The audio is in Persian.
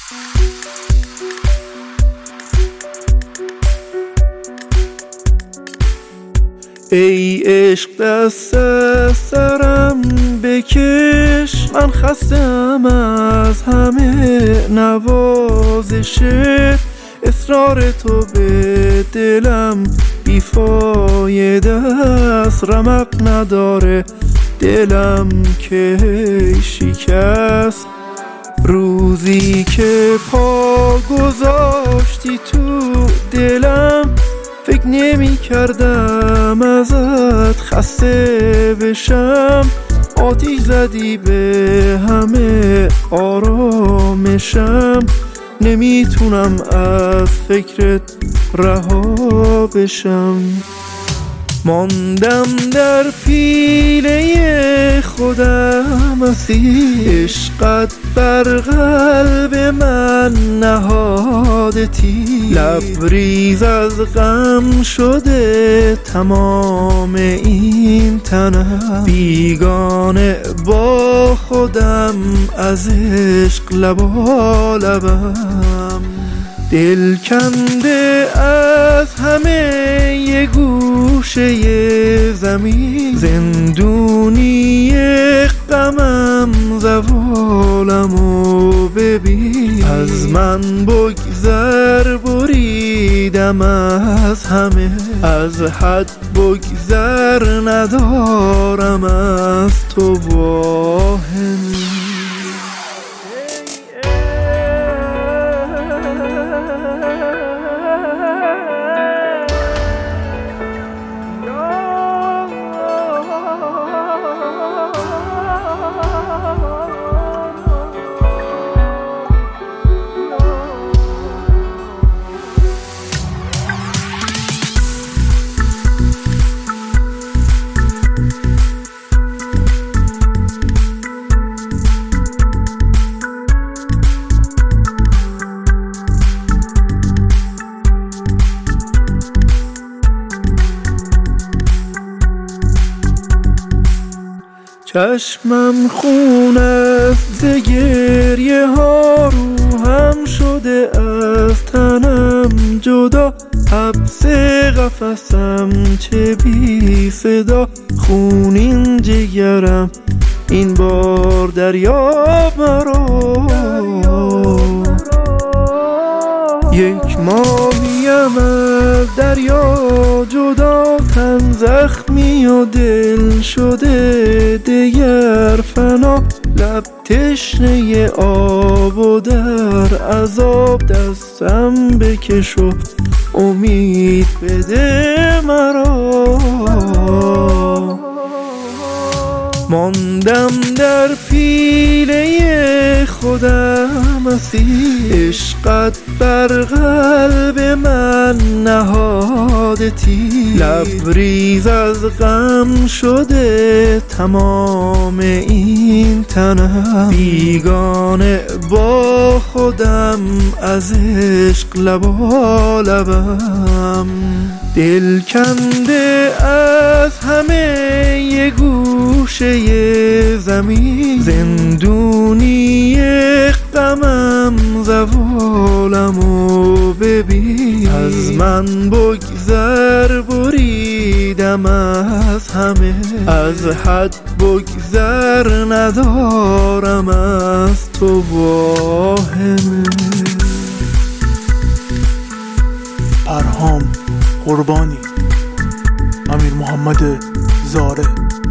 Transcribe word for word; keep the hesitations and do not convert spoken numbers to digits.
ای عشق دست از سرم بکش، من خستم از همه نوازشه. اصرار تو به دلم بیفایده است، رمق نداره دلم که شکست. روزی که پا گذاشتی تو دلم، فکر نمی کردم ازت خسته بشم. آتیش زدی به همه آرامشم، نمیتونم از فکرت رها بشم. ماندم در پیله خودم، اسیر عشقت بر قلب من نهادتی. لبریز از غم شده تمام این تنم، بیگانه با خودم از عشق لبالبم. دل کنده از همه یه گوشه زمین، زندونی غمم زوالمو ببین. از من بگذر بریدم از همه، از حد بگذر ندارم از تو واهم. چشمم خون است ز گریه ها، روحم شده از تنم جدا. حبس قفسم چه بی صدا، خونین جگرم این بار دریا مرا. یک ماهیم از دریا جدا، تن زخمی و دل شده دگر فنا. لب تشنه آب و در عذاب، دستم بکش و امید بده مرا. ماندم در پیله خودم، اسیر عشقت بر قلب من نهادتی. لبریز از غم شده تمام این تنم، بیگانه با خودم از عشق لبالبم. دل کنده از همه یه گوشه زمین، زندونی غمم زوالمو ببین. از من بگذر بریدم از همه، از حد بگذر ندارم از تو واهمه. پرهام قربانی، امیر محمد زاره.